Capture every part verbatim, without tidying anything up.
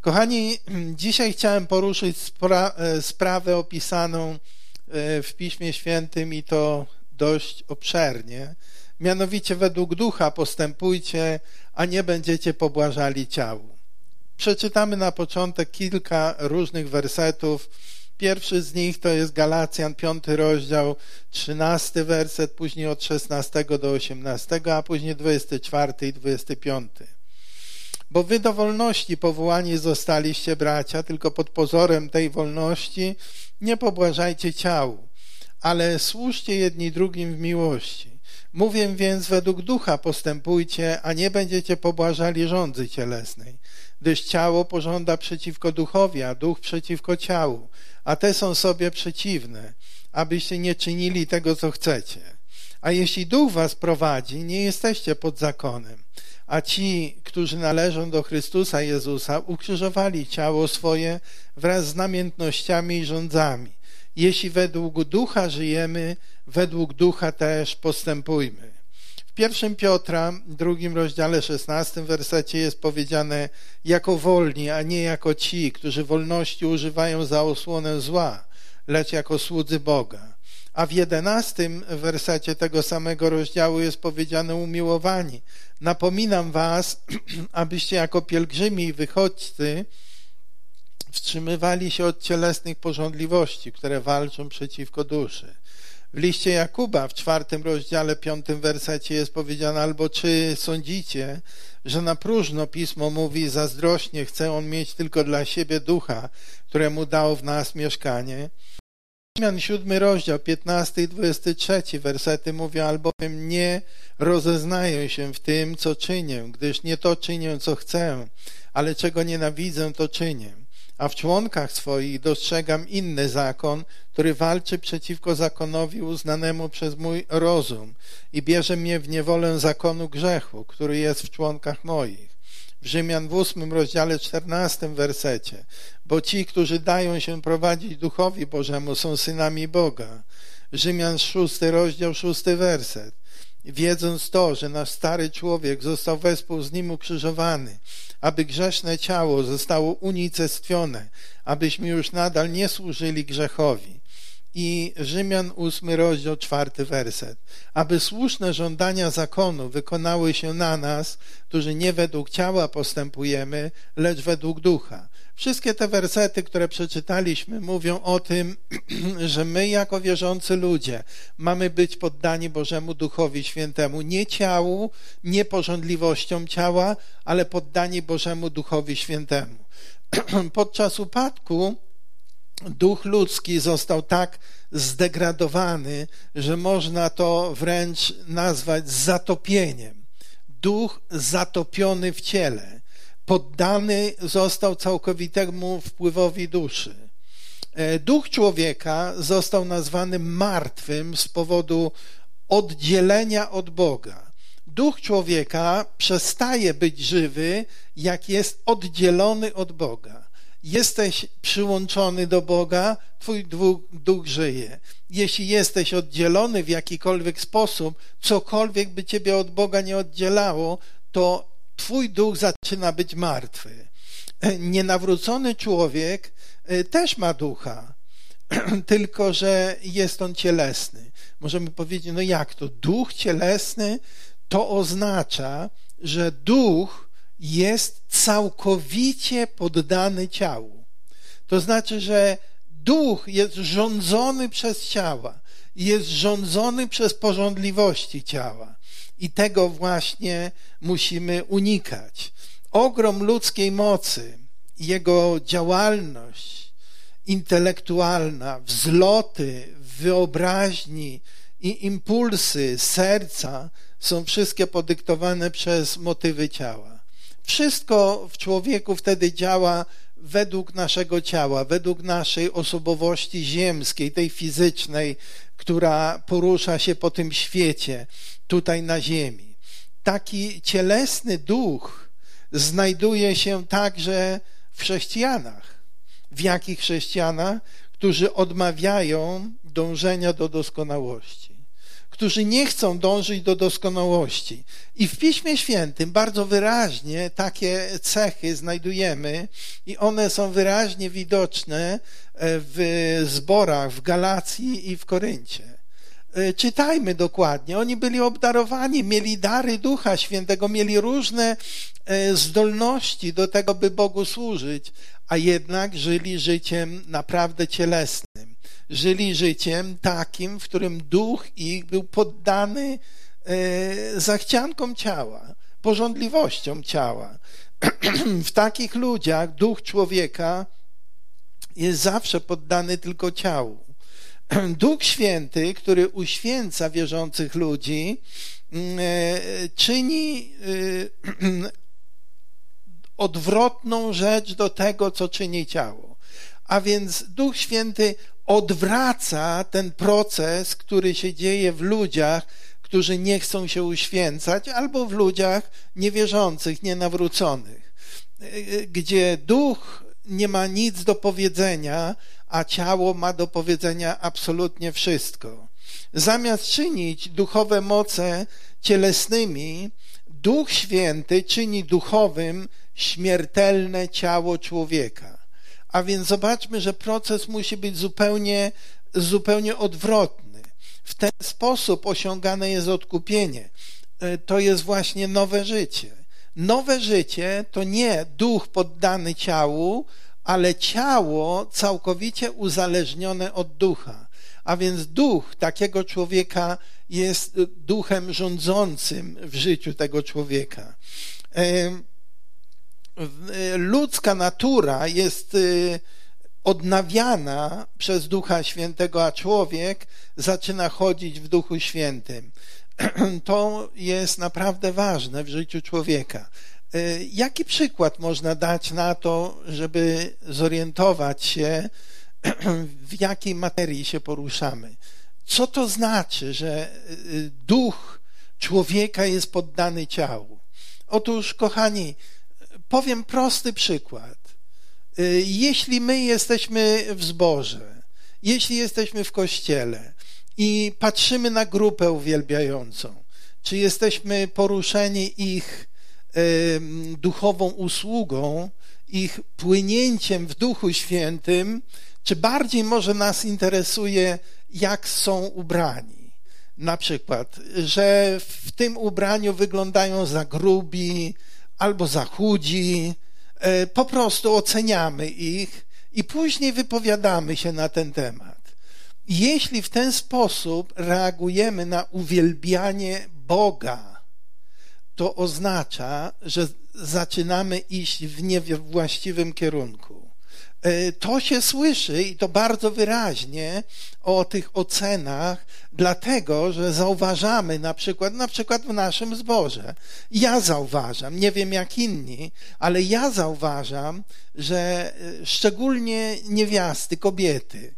Kochani, dzisiaj chciałem poruszyć spra sprawę opisaną w Piśmie Świętym i to dość obszernie. Mianowicie według ducha postępujcie, a nie będziecie pobłażali ciału. Przeczytamy na początek kilka różnych wersetów. Pierwszy z nich to jest Galacjan, piąty rozdział, trzynasty werset, później od szesnastego do osiemnastego, a później dwudziesty czwarty i dwudziesty piąty. Bo wy do wolności powołani zostaliście, bracia, tylko pod pozorem tej wolności nie pobłażajcie ciału, ale służcie jedni drugim w miłości. Mówię więc, według ducha postępujcie, a nie będziecie pobłażali żądzy cielesnej, gdyż ciało pożąda przeciwko duchowi, a duch przeciwko ciału, a te są sobie przeciwne, abyście nie czynili tego, co chcecie. A jeśli duch was prowadzi, nie jesteście pod zakonem, a ci, którzy należą do Chrystusa Jezusa, ukrzyżowali ciało swoje wraz z namiętnościami i żądzami. Jeśli według ducha żyjemy, według ducha też postępujmy. W pierwszym Piotra, drugim rozdziale, szesnastym wersecie jest powiedziane: jako wolni, a nie jako ci, którzy wolności używają za osłonę zła, lecz jako słudzy Boga. A w jedenastym wersecie tego samego rozdziału jest powiedziane: umiłowani, napominam was, abyście jako pielgrzymi i wychodźcy wstrzymywali się od cielesnych pożądliwości, które walczą przeciwko duszy. W liście Jakuba w czwartym rozdziale, piątym wersecie jest powiedziane: albo czy sądzicie, że na próżno Pismo mówi, zazdrośnie chce on mieć tylko dla siebie ducha, któremu dał w nas mieszkanie? Rzymian siódmy rozdział, piętnasty i dwudziesty trzeci wersety mówią: albowiem nie rozeznaję się w tym, co czynię, gdyż nie to czynię, co chcę, ale czego nienawidzę, to czynię. A w członkach swoich dostrzegam inny zakon, który walczy przeciwko zakonowi uznanemu przez mój rozum i bierze mnie w niewolę zakonu grzechu, który jest w członkach moich. W Rzymian w ósmym rozdziale, czternastym wersecie: bo ci, którzy dają się prowadzić duchowi Bożemu, są synami Boga. Rzymian szósty rozdział, szósty werset: wiedząc to, że nasz stary człowiek został wespół z nim ukrzyżowany, aby grzeszne ciało zostało unicestwione, abyśmy już nadal nie służyli grzechowi. I Rzymian ósmy rozdział, czwarty werset: aby słuszne żądania zakonu wykonały się na nas, którzy nie według ciała postępujemy, lecz według ducha. Wszystkie te wersety, które przeczytaliśmy, mówią o tym, że my jako wierzący ludzie mamy być poddani Bożemu Duchowi Świętemu, nie ciału, nie pożądliwościom ciała, ale poddani Bożemu Duchowi Świętemu. Podczas upadku duch ludzki został tak zdegradowany, że można to wręcz nazwać zatopieniem. Duch zatopiony w ciele, poddany został całkowitemu wpływowi duszy. Duch człowieka został nazwany martwym z powodu oddzielenia od Boga. Duch człowieka przestaje być żywy, jak jest oddzielony od Boga. Jesteś przyłączony do Boga, twój duch żyje. Jeśli jesteś oddzielony w jakikolwiek sposób, cokolwiek by ciebie od Boga nie oddzielało, to twój duch zaczyna być martwy. Nienawrócony człowiek też ma ducha, tylko że jest on cielesny. Możemy powiedzieć: no jak to? Duch cielesny to oznacza, że duch jest całkowicie poddany ciału. To znaczy, że duch jest rządzony przez ciała, jest rządzony przez pożądliwości ciała. I tego właśnie musimy unikać. Ogrom ludzkiej mocy, jego działalność intelektualna, wzloty wyobraźni i impulsy serca są wszystkie podyktowane przez motywy ciała. Wszystko w człowieku wtedy działa według naszego ciała, według naszej osobowości ziemskiej, tej fizycznej, która porusza się po tym świecie, tutaj na ziemi. Taki cielesny duch znajduje się także w chrześcijanach. W jakich chrześcijanach? Którzy odmawiają dążenia do doskonałości. którzy nie chcą dążyć do doskonałości. I w Piśmie Świętym bardzo wyraźnie takie cechy znajdujemy i one są wyraźnie widoczne w zborach w Galacji i w Koryncie. Czytajmy dokładnie. Oni byli obdarowani, mieli dary Ducha Świętego, mieli różne zdolności do tego, by Bogu służyć, a jednak żyli życiem naprawdę cielesnym. Żyli życiem takim, w którym duch ich był poddany zachciankom ciała, pożądliwościom ciała. W takich ludziach duch człowieka jest zawsze poddany tylko ciału. Duch Święty, który uświęca wierzących ludzi, czyni odwrotną rzecz do tego, co czyni ciało. A więc Duch Święty odwraca ten proces, który się dzieje w ludziach, którzy nie chcą się uświęcać, albo w ludziach niewierzących, nienawróconych, gdzie duch nie ma nic do powiedzenia, a ciało ma do powiedzenia absolutnie wszystko. Zamiast czynić duchowe moce cielesnymi, Duch Święty czyni duchowym śmiertelne ciało człowieka. A więc zobaczmy, że proces musi być zupełnie, zupełnie odwrotny. W ten sposób osiągane jest odkupienie. To jest właśnie nowe życie. Nowe życie to nie duch poddany ciału, ale ciało całkowicie uzależnione od ducha. A więc duch takiego człowieka jest duchem rządzącym w życiu tego człowieka. Ludzka natura jest odnawiana przez Ducha Świętego, a człowiek zaczyna chodzić w Duchu Świętym. To jest naprawdę ważne w życiu człowieka. Jaki przykład można dać na to, żeby zorientować się, w jakiej materii się poruszamy? Co to znaczy, że duch człowieka jest poddany ciału? Otóż, kochani, powiem prosty przykład. Jeśli my jesteśmy w zborze, jeśli jesteśmy w kościele i patrzymy na grupę uwielbiającą, czy jesteśmy poruszeni ich duchową usługą, ich płynięciem w Duchu Świętym, czy bardziej może nas interesuje, jak są ubrani. Na przykład, że w tym ubraniu wyglądają za grubi albo za chudzi, po prostu oceniamy ich i później wypowiadamy się na ten temat. Jeśli w ten sposób reagujemy na uwielbianie Boga, to oznacza, że zaczynamy iść w niewłaściwym kierunku. To się słyszy i to bardzo wyraźnie o tych ocenach, dlatego, że zauważamy na przykład, na przykład w naszym zborze. Ja zauważam, nie wiem jak inni, ale ja zauważam, że szczególnie niewiasty, kobiety,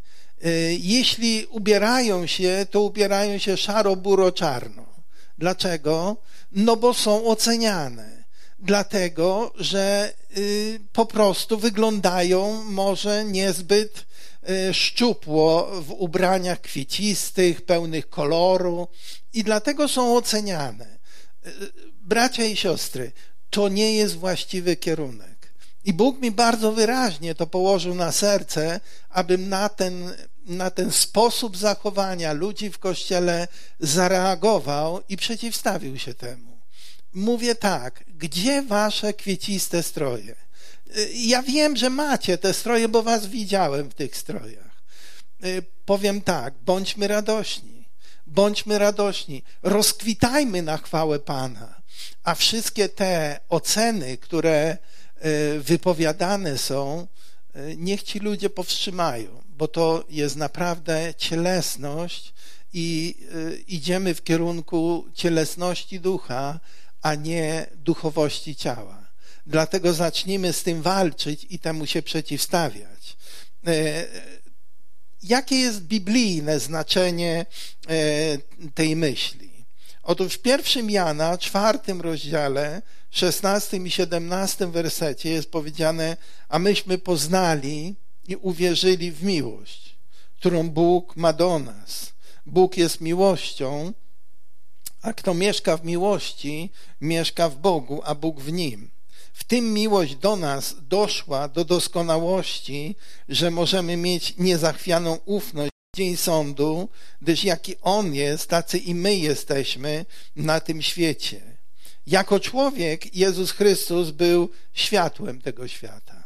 jeśli ubierają się, to ubierają się szaro, buro, czarno. Dlaczego? No bo są oceniane. Dlatego, że y, po prostu wyglądają może niezbyt y, szczupło w ubraniach kwiecistych, pełnych koloru i dlatego są oceniane. Y, bracia i siostry, to nie jest właściwy kierunek. I Bóg mi bardzo wyraźnie to położył na serce, abym na ten, na ten sposób zachowania ludzi w Kościele zareagował i przeciwstawił się temu. Mówię tak, gdzie wasze kwieciste stroje? Ja wiem, że macie te stroje, bo was widziałem w tych strojach. Powiem tak, bądźmy radośni, bądźmy radośni, rozkwitajmy na chwałę Pana, a wszystkie te oceny, które wypowiadane są, niech ci ludzie powstrzymają, bo to jest naprawdę cielesność i idziemy w kierunku cielesności ducha, a nie duchowości ciała. Dlatego zacznijmy z tym walczyć i temu się przeciwstawiać. Jakie jest biblijne znaczenie tej myśli? Otóż w pierwszym Jana, czwartym rozdziale, szesnastym i siedemnastym wersecie jest powiedziane: a myśmy poznali i uwierzyli w miłość, którą Bóg ma do nas. Bóg jest miłością A kto mieszka w miłości, mieszka w Bogu, a Bóg w nim. W tym miłość do nas doszła do doskonałości, że możemy mieć niezachwianą ufność w dzień sądu, gdyż jaki On jest, tacy i my jesteśmy na tym świecie. Jako człowiek Jezus Chrystus był światłem tego świata.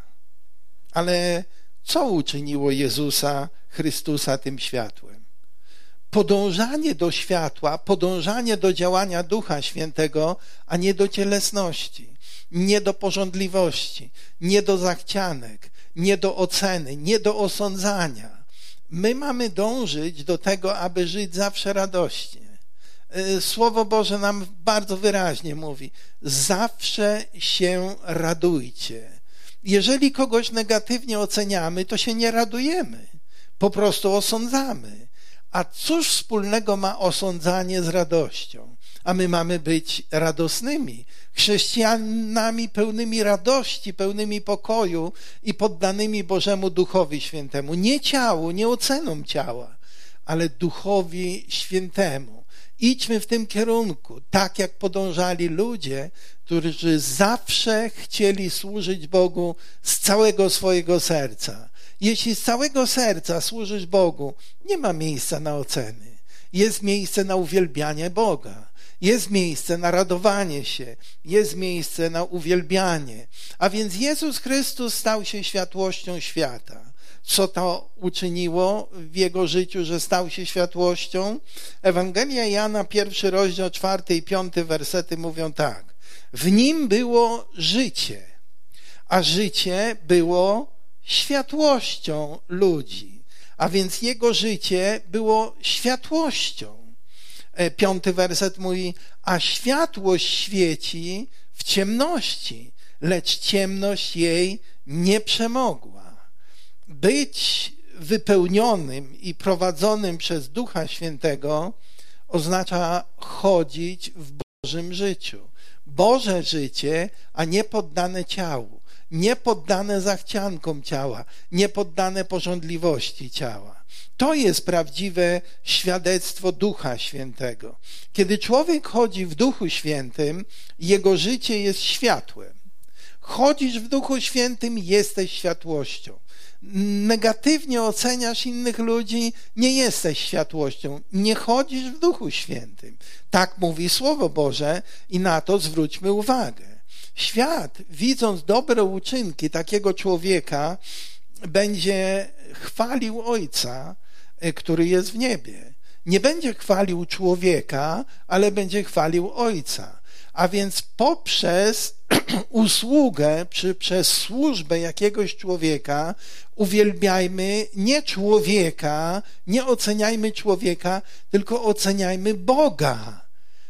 Ale co uczyniło Jezusa Chrystusa tym światłem? Podążanie do światła, podążanie do działania Ducha Świętego, a nie do cielesności, nie do pożądliwości, nie do zachcianek, nie do oceny, nie do osądzania. My mamy dążyć do tego, aby żyć zawsze radośnie. Słowo Boże nam bardzo wyraźnie mówi: zawsze się radujcie. Jeżeli kogoś negatywnie oceniamy, to się nie radujemy, po prostu osądzamy. A cóż wspólnego ma osądzanie z radością? A my mamy być radosnymi, chrześcijanami pełnymi radości, pełnymi pokoju i poddanymi Bożemu Duchowi Świętemu. Nie ciału, nie ocenom ciała, ale Duchowi Świętemu. Idźmy w tym kierunku, tak jak podążali ludzie, którzy zawsze chcieli służyć Bogu z całego swojego serca. Jeśli z całego serca służysz Bogu, nie ma miejsca na oceny. Jest miejsce na uwielbianie Boga. Jest miejsce na radowanie się. Jest miejsce na uwielbianie. A więc Jezus Chrystus stał się światłością świata. Co to uczyniło w Jego życiu, że stał się światłością? Ewangelia Jana, pierwszy rozdział, czwarty i piąty wersety mówią tak. W Nim było życie, a życie było światłością ludzi. A więc Jego życie było światłością. Piąty werset mówi, a światłość świeci w ciemności, lecz ciemność jej nie przemogła. Być wypełnionym i prowadzonym przez Ducha Świętego oznacza chodzić w Bożym życiu. Boże życie, a nie poddane ciału, nie poddane zachciankom ciała, nie poddane pożądliwości ciała. To jest prawdziwe świadectwo Ducha Świętego. Kiedy człowiek chodzi w Duchu Świętym, jego życie jest światłem. Chodzisz w Duchu Świętym, jesteś światłością. Negatywnie oceniasz innych ludzi, nie jesteś światłością. Nie chodzisz w Duchu Świętym. Tak mówi Słowo Boże i na to zwróćmy uwagę. Świat, widząc dobre uczynki takiego człowieka, będzie chwalił Ojca, który jest w niebie. Nie będzie chwalił człowieka, ale będzie chwalił Ojca. A więc poprzez usługę, czy przez służbę jakiegoś człowieka uwielbiajmy nie człowieka, nie oceniajmy człowieka, tylko oceniajmy Boga.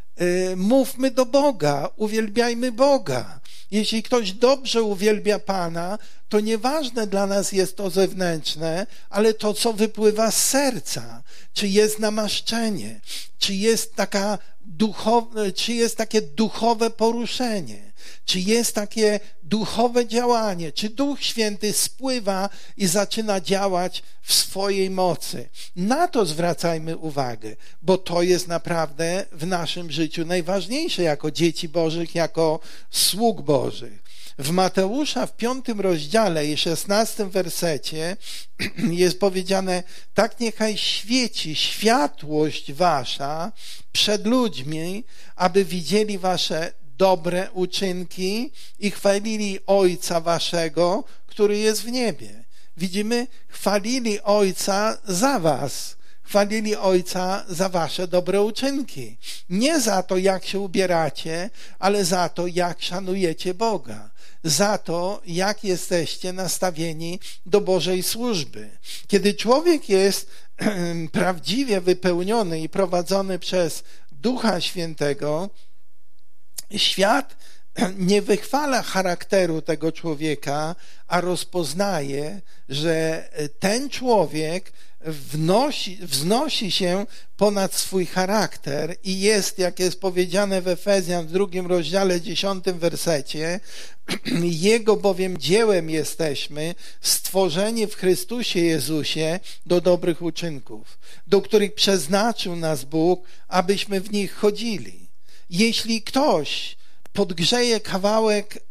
Mówmy do Boga, uwielbiajmy Boga. Jeśli ktoś dobrze uwielbia Pana, to nieważne dla nas jest to zewnętrzne, ale to, co wypływa z serca. Czy jest namaszczenie, czy jest taka duchowe, czy jest takie duchowe poruszenie, czy jest takie duchowe działanie, czy Duch Święty spływa i zaczyna działać w swojej mocy. Na to zwracajmy uwagę, bo to jest naprawdę w naszym życiu najważniejsze jako dzieci Bożych, jako sług Bożych. W Mateusza w piątym rozdziale i szesnastym wersecie jest powiedziane, tak niechaj świeci światłość wasza przed ludźmi, aby widzieli wasze dobre uczynki i chwalili Ojca waszego, który jest w niebie. Widzimy, chwalili Ojca za was. Chwalili Ojca za wasze dobre uczynki. Nie za to, jak się ubieracie, ale za to, jak szanujecie Boga. Za to, jak jesteście nastawieni do Bożej służby. Kiedy człowiek jest prawdziwie wypełniony i prowadzony przez Ducha Świętego, świat nie wychwala charakteru tego człowieka, a rozpoznaje, że ten człowiek wnosi, wznosi się ponad swój charakter i jest, jak jest powiedziane w Efezjan w drugim rozdziale, dziesiątym wersecie, Jego bowiem dziełem jesteśmy, stworzeni w Chrystusie Jezusie do dobrych uczynków, do których przeznaczył nas Bóg, abyśmy w nich chodzili. Jeśli ktoś podgrzeje kawałek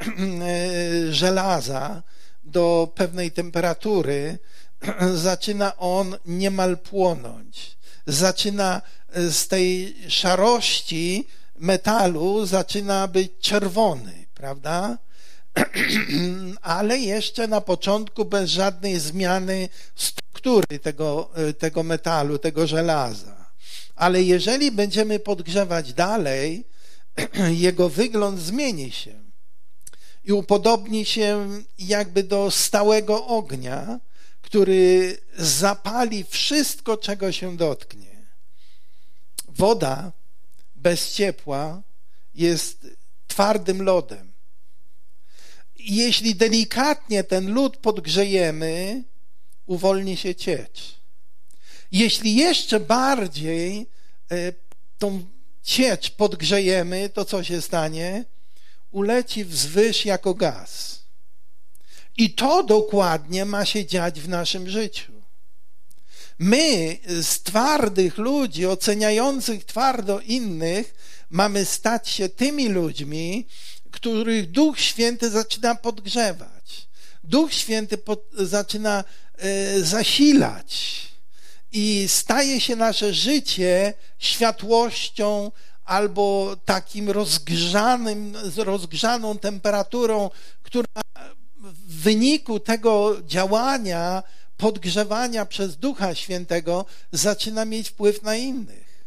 żelaza do pewnej temperatury, zaczyna on niemal płonąć. Zaczyna z tej szarości metalu zaczyna być czerwony, prawda? Ale jeszcze na początku bez żadnej zmiany struktury tego, tego metalu, tego żelaza. Ale jeżeli będziemy podgrzewać dalej, jego wygląd zmieni się i upodobni się jakby do stałego ognia, który zapali wszystko, czego się dotknie. Woda bez ciepła jest twardym lodem. Jeśli delikatnie ten lód podgrzejemy, uwolni się ciecz. Jeśli jeszcze bardziej tą ciecz podgrzejemy, to co się stanie? Uleci wzwyż jako gaz. I to dokładnie ma się dziać w naszym życiu. My z twardych ludzi, oceniających twardo innych, mamy stać się tymi ludźmi, których Duch Święty zaczyna podgrzewać. Duch Święty pod, zaczyna e, zasilać i staje się nasze życie światłością albo takim rozgrzanym, rozgrzaną temperaturą, która w wyniku tego działania, podgrzewania przez Ducha Świętego zaczyna mieć wpływ na innych.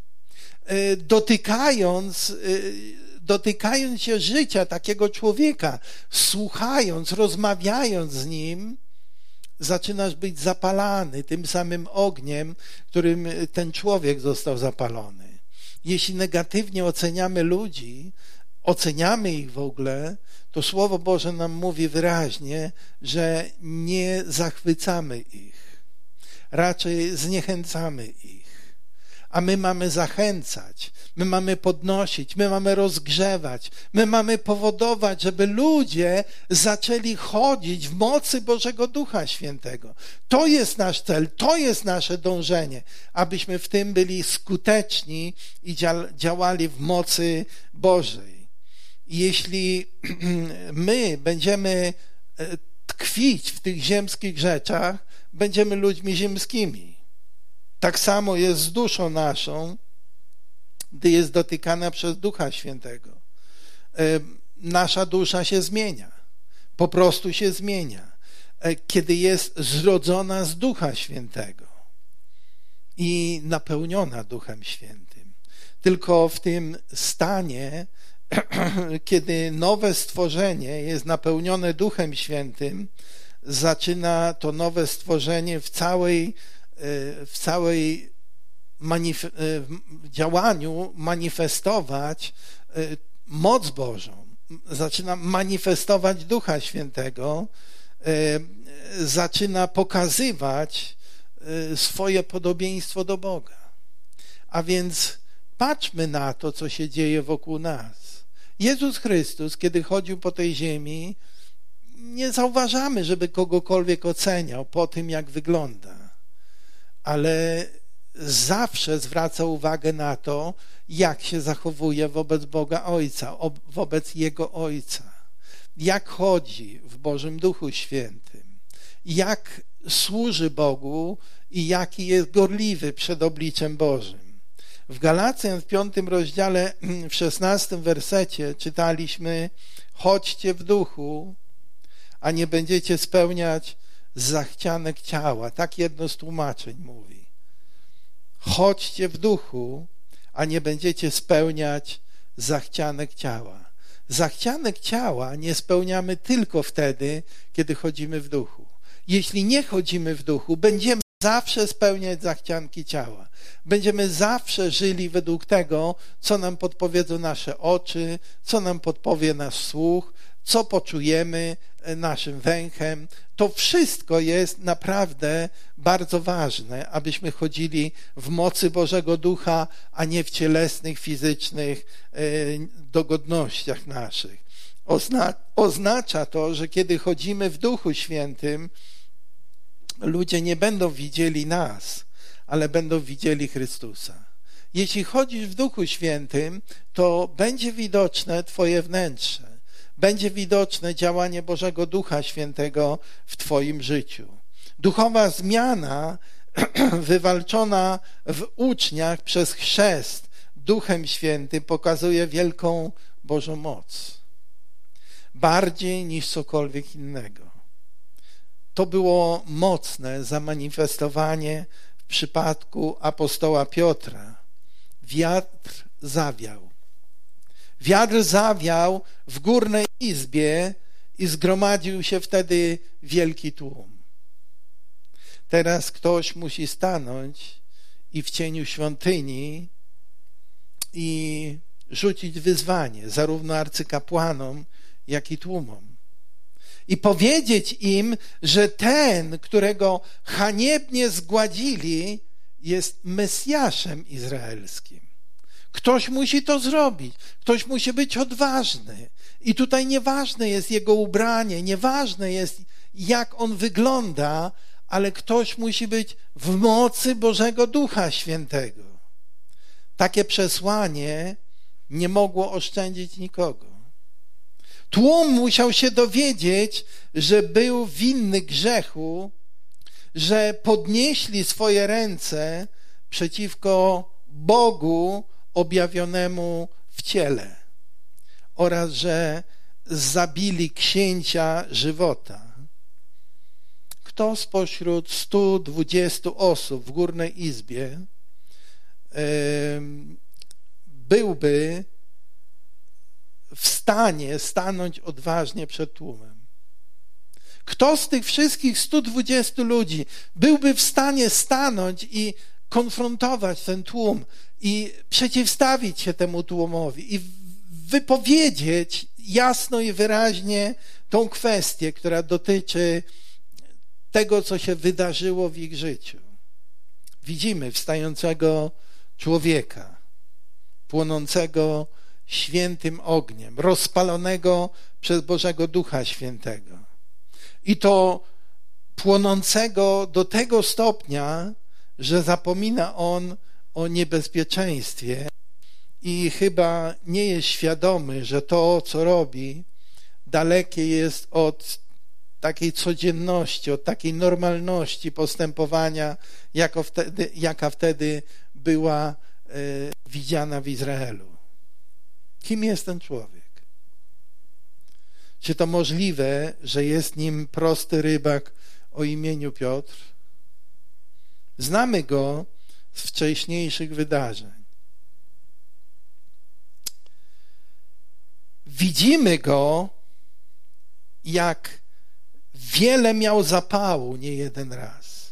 Dotykając, dotykając się życia takiego człowieka, słuchając, rozmawiając z nim, zaczynasz być zapalany tym samym ogniem, którym ten człowiek został zapalony. Jeśli negatywnie oceniamy ludzi, oceniamy ich w ogóle, to Słowo Boże nam mówi wyraźnie, że nie zachwycamy ich. Raczej zniechęcamy ich. A my mamy zachęcać, my mamy podnosić, my mamy rozgrzewać, my mamy powodować, żeby ludzie zaczęli chodzić w mocy Bożego Ducha Świętego. To jest nasz cel, to jest nasze dążenie, abyśmy w tym byli skuteczni i działali w mocy Bożej. Jeśli my będziemy tkwić w tych ziemskich rzeczach, będziemy ludźmi ziemskimi. Tak samo jest z duszą naszą, gdy jest dotykana przez Ducha Świętego. Nasza dusza się zmienia. Po prostu się zmienia. Kiedy jest zrodzona z Ducha Świętego i napełniona Duchem Świętym. Tylko w tym stanie, kiedy nowe stworzenie jest napełnione Duchem Świętym, zaczyna to nowe stworzenie w całej w całej manif- działaniu manifestować moc Bożą. Zaczyna manifestować Ducha Świętego, zaczyna pokazywać swoje podobieństwo do Boga. A więc patrzmy na to, co się dzieje wokół nas. Jezus Chrystus, kiedy chodził po tej ziemi, nie zauważamy, żeby kogokolwiek oceniał po tym, jak wygląda. Ale zawsze zwraca uwagę na to, jak się zachowuje wobec Boga Ojca, wobec Jego Ojca. Jak chodzi w Bożym Duchu Świętym. Jak służy Bogu i jaki jest gorliwy przed obliczem Bożym. W Galacjan w piątym rozdziale, w szesnastym wersecie czytaliśmy: chodźcie w duchu, a nie będziecie spełniać zachcianek ciała. Tak jedno z tłumaczeń mówi. Chodźcie w duchu, a nie będziecie spełniać zachcianek ciała. Zachcianek ciała nie spełniamy tylko wtedy, kiedy chodzimy w duchu. Jeśli nie chodzimy w duchu, będziemy zawsze spełniać zachcianki ciała. Będziemy zawsze żyli według tego, co nam podpowiedzą nasze oczy, co nam podpowie nasz słuch, co poczujemy naszym węchem. To wszystko jest naprawdę bardzo ważne, abyśmy chodzili w mocy Bożego Ducha, a nie w cielesnych, fizycznych dogodnościach naszych. Ozna- oznacza to, że kiedy chodzimy w Duchu Świętym, ludzie nie będą widzieli nas, ale będą widzieli Chrystusa. Jeśli chodzisz w Duchu Świętym, to będzie widoczne Twoje wnętrze. Będzie widoczne działanie Bożego Ducha Świętego w Twoim życiu. Duchowa zmiana wywalczona w uczniach przez chrzest Duchem Świętym pokazuje wielką Bożą moc. Bardziej niż cokolwiek innego. To było mocne zamanifestowanie w przypadku apostoła Piotra. Wiatr zawiał. Wiatr zawiał w górnej izbie i zgromadził się wtedy wielki tłum. Teraz ktoś musi stanąć i w cieniu świątyni i rzucić wyzwanie zarówno arcykapłanom, jak i tłumom. I powiedzieć im, że ten, którego haniebnie zgładzili, jest Mesjaszem izraelskim. Ktoś musi to zrobić. Ktoś musi być odważny. I tutaj nieważne jest jego ubranie, nieważne jest, jak on wygląda, ale ktoś musi być w mocy Bożego Ducha Świętego. Takie przesłanie nie mogło oszczędzić nikogo. Tłum musiał się dowiedzieć, że był winny grzechu, że podnieśli swoje ręce przeciwko Bogu objawionemu w ciele oraz że zabili księcia żywota. Kto spośród stu dwudziestu osób w górnej izbie yy, byłby w stanie stanąć odważnie przed tłumem? Kto z tych wszystkich stu dwudziestu ludzi byłby w stanie stanąć i konfrontować ten tłum i przeciwstawić się temu tłumowi i wypowiedzieć jasno i wyraźnie tą kwestię, która dotyczy tego, co się wydarzyło w ich życiu? Widzimy wstającego człowieka, płonącego świętym ogniem, rozpalonego przez Bożego Ducha Świętego. I to płonącego do tego stopnia, że zapomina on o niebezpieczeństwie i chyba nie jest świadomy, że to, co robi, dalekie jest od takiej codzienności, od takiej normalności postępowania, jako wtedy, jaka wtedy była e, widziana w Izraelu. Kim jest ten człowiek? Czy to możliwe, że jest nim prosty rybak o imieniu Piotr? Znamy go z wcześniejszych wydarzeń. Widzimy go, jak wiele miał zapału, nie jeden raz,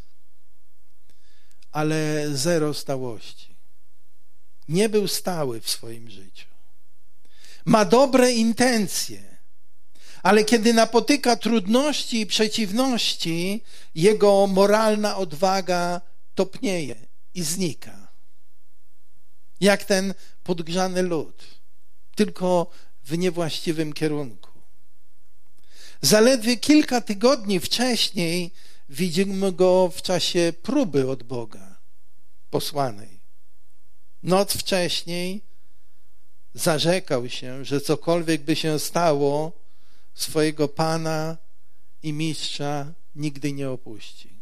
ale zero stałości. Nie był stały w swoim życiu. Ma dobre intencje, ale kiedy napotyka trudności i przeciwności, jego moralna odwaga topnieje i znika. Jak ten podgrzany lód, tylko w niewłaściwym kierunku. Zaledwie kilka tygodni wcześniej widzimy go w czasie próby od Boga posłanej. Noc wcześniej zarzekał się, że cokolwiek by się stało, swojego Pana i Mistrza nigdy nie opuści.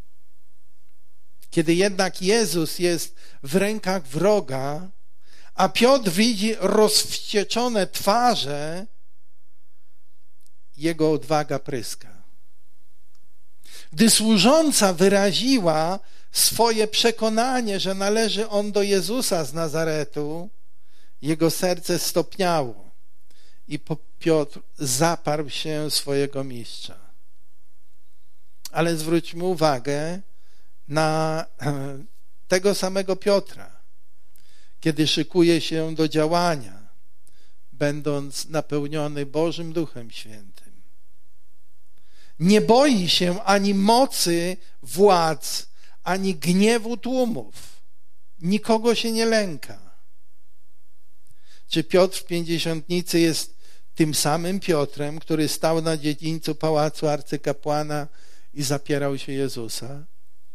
Kiedy jednak Jezus jest w rękach wroga, a Piotr widzi rozwścieczone twarze, jego odwaga pryska. Gdy służąca wyraziła swoje przekonanie, że należy on do Jezusa z Nazaretu, jego serce stopniało i Piotr zaparł się swojego mistrza. Ale zwróćmy uwagę, na tego samego Piotra, kiedy szykuje się do działania, będąc napełniony Bożym Duchem Świętym. Nie boi się ani mocy władz, ani gniewu tłumów. Nikogo się nie lęka. Czy Piotr w Pięćdziesiątnicy jest tym samym Piotrem, który stał na dziedzińcu pałacu arcykapłana i zapierał się Jezusa?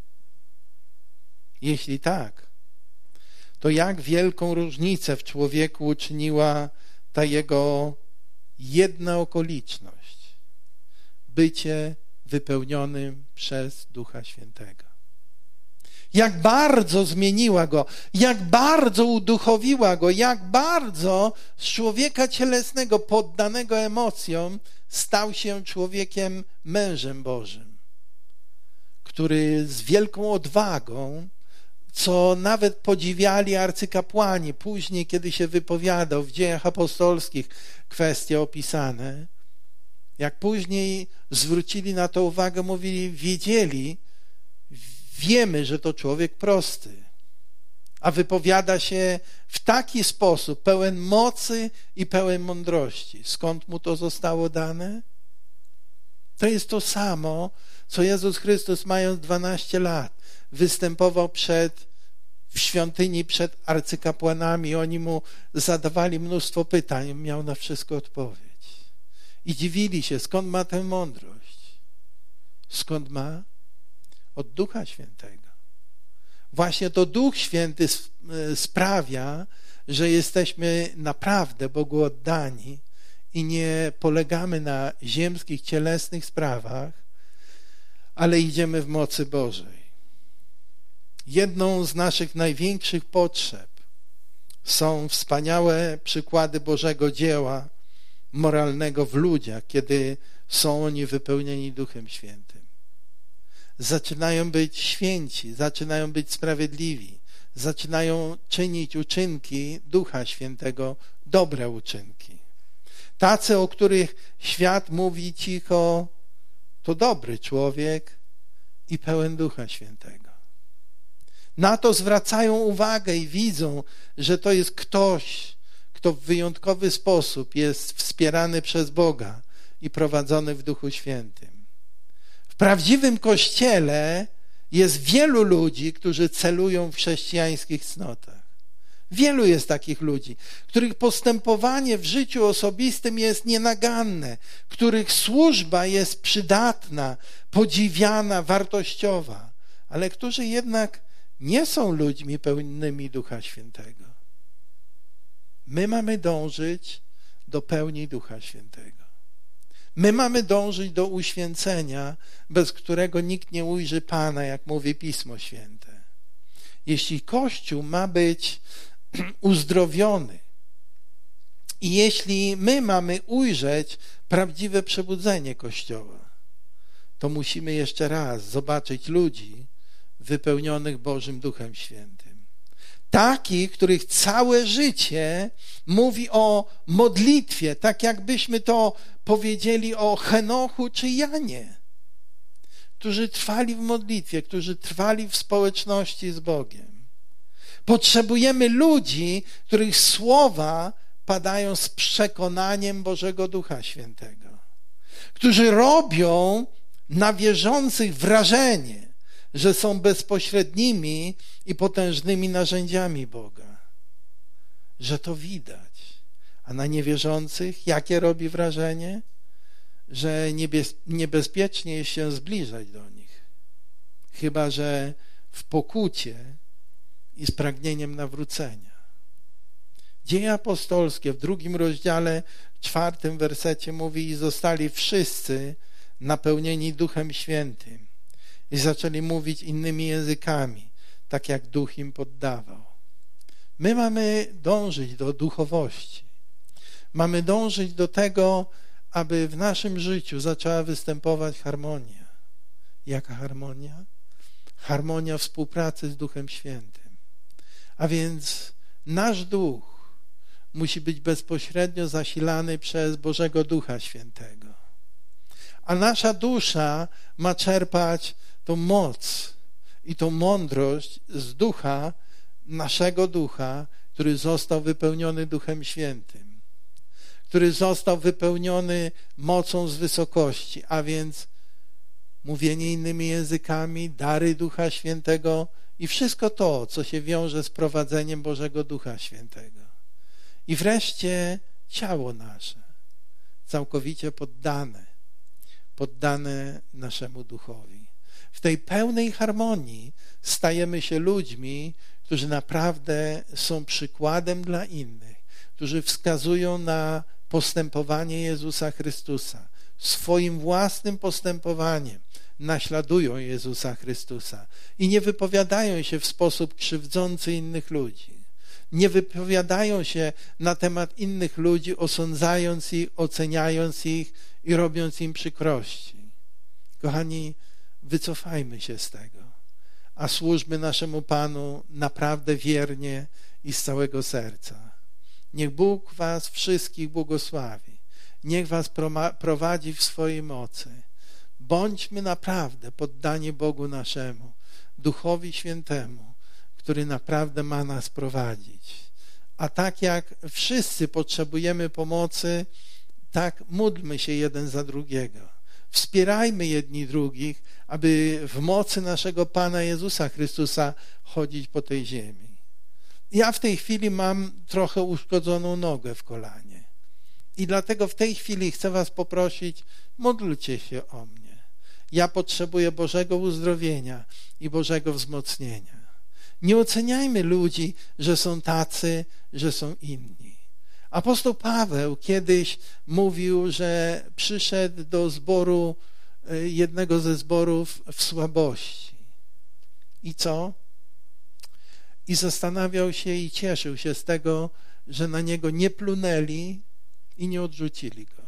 Jeśli tak, to jak wielką różnicę w człowieku uczyniła ta jego jedna okoliczność, bycie wypełnionym przez Ducha Świętego. Jak bardzo zmieniła go, jak bardzo uduchowiła go, jak bardzo z człowieka cielesnego, poddanego emocjom, stał się człowiekiem mężem Bożym, który z wielką odwagą, co nawet podziwiali arcykapłani później, kiedy się wypowiadał w Dziejach Apostolskich kwestie opisane, jak później zwrócili na to uwagę, mówili, wiedzieli, wiemy, że to człowiek prosty, a wypowiada się w taki sposób, pełen mocy i pełen mądrości. Skąd mu to zostało dane? To jest to samo, co Jezus Chrystus, mając dwanaście lat, występował przed, w świątyni przed arcykapłanami. Oni mu zadawali mnóstwo pytań, miał na wszystko odpowiedź. I dziwili się, skąd ma tę mądrość. Skąd ma? Od Ducha Świętego. Właśnie to Duch Święty sprawia, że jesteśmy naprawdę Bogu oddani i nie polegamy na ziemskich, cielesnych sprawach, ale idziemy w mocy Bożej. Jedną z naszych największych potrzeb są wspaniałe przykłady Bożego dzieła moralnego w ludziach, kiedy są oni wypełnieni Duchem Świętym. Zaczynają być święci, zaczynają być sprawiedliwi, zaczynają czynić uczynki Ducha Świętego, dobre uczynki. Tacy, o których świat mówi cicho, to dobry człowiek i pełen Ducha Świętego. Na to zwracają uwagę i widzą, że to jest ktoś, kto w wyjątkowy sposób jest wspierany przez Boga i prowadzony w Duchu Świętym. W prawdziwym Kościele jest wielu ludzi, którzy celują w chrześcijańskich cnotach. Wielu jest takich ludzi, których postępowanie w życiu osobistym jest nienaganne, których służba jest przydatna, podziwiana, wartościowa, ale którzy jednak nie są ludźmi pełnymi Ducha Świętego. My mamy dążyć do pełni Ducha Świętego. My mamy dążyć do uświęcenia, bez którego nikt nie ujrzy Pana, jak mówi Pismo Święte. Jeśli Kościół ma być uzdrowiony i jeśli my mamy ujrzeć prawdziwe przebudzenie Kościoła, to musimy jeszcze raz zobaczyć ludzi wypełnionych Bożym Duchem Świętym. Takich, których całe życie mówi o modlitwie, tak jakbyśmy to powiedzieli o Henochu czy Janie, którzy trwali w modlitwie, którzy trwali w społeczności z Bogiem. Potrzebujemy ludzi, których słowa padają z przekonaniem Bożego Ducha Świętego, którzy robią na wierzących wrażenie, że są bezpośrednimi i potężnymi narzędziami Boga, że to widać. A na niewierzących jakie robi wrażenie? Że niebez, niebezpiecznie jest się zbliżać do nich, chyba że w pokucie i z pragnieniem nawrócenia. Dzieje apostolskie w drugim rozdziale, w czwartym wersecie mówi: i zostali wszyscy napełnieni Duchem Świętym i zaczęli mówić innymi językami, tak jak Duch im poddawał. My mamy dążyć do duchowości. Mamy dążyć do tego, aby w naszym życiu zaczęła występować harmonia. Jaka harmonia? Harmonia współpracy z Duchem Świętym. A więc nasz duch musi być bezpośrednio zasilany przez Bożego Ducha Świętego. A nasza dusza ma czerpać tą moc i tą mądrość z ducha, naszego ducha, który został wypełniony Duchem Świętym, który został wypełniony mocą z wysokości, a więc mówienie innymi językami, dary Ducha Świętego i wszystko to, co się wiąże z prowadzeniem Bożego Ducha Świętego. I wreszcie ciało nasze, całkowicie poddane, poddane naszemu duchowi. W tej pełnej harmonii stajemy się ludźmi, którzy naprawdę są przykładem dla innych, którzy wskazują na postępowanie Jezusa Chrystusa. Swoim własnym postępowaniem naśladują Jezusa Chrystusa i nie wypowiadają się w sposób krzywdzący innych ludzi. Nie wypowiadają się na temat innych ludzi, osądzając ich, oceniając ich i robiąc im przykrości. Kochani, wycofajmy się z tego, a służmy naszemu Panu naprawdę wiernie i z całego serca. Niech Bóg was wszystkich błogosławi. Niech was prowadzi w swojej mocy. Bądźmy naprawdę poddani Bogu naszemu, Duchowi Świętemu, który naprawdę ma nas prowadzić. A tak jak wszyscy potrzebujemy pomocy, tak módlmy się jeden za drugiego. Wspierajmy jedni drugich, aby w mocy naszego Pana Jezusa Chrystusa chodzić po tej ziemi. Ja w tej chwili mam trochę uszkodzoną nogę w kolanie. I dlatego w tej chwili chcę was poprosić, módlcie się o mnie. Ja potrzebuję Bożego uzdrowienia i Bożego wzmocnienia. Nie oceniajmy ludzi, że są tacy, że są inni. Apostoł Paweł kiedyś mówił, że przyszedł do zboru, jednego ze zborów w słabości. I co? I zastanawiał się i cieszył się z tego, że na niego nie plunęli i nie odrzucili go.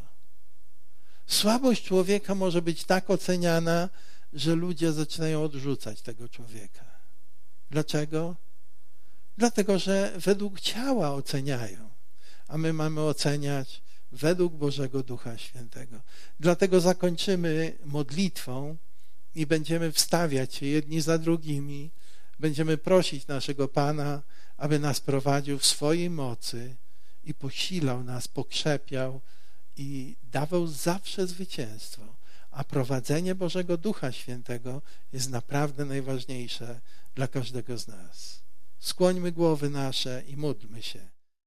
Słabość człowieka może być tak oceniana, że ludzie zaczynają odrzucać tego człowieka. Dlaczego? Dlatego, że według ciała oceniają, a my mamy oceniać według Bożego Ducha Świętego. Dlatego zakończymy modlitwą i będziemy wstawiać się jedni za drugimi. Będziemy prosić naszego Pana, aby nas prowadził w swojej mocy i posilał nas, pokrzepiał i dawał zawsze zwycięstwo. A prowadzenie Bożego Ducha Świętego jest naprawdę najważniejsze dla każdego z nas. Skłońmy głowy nasze i módlmy się.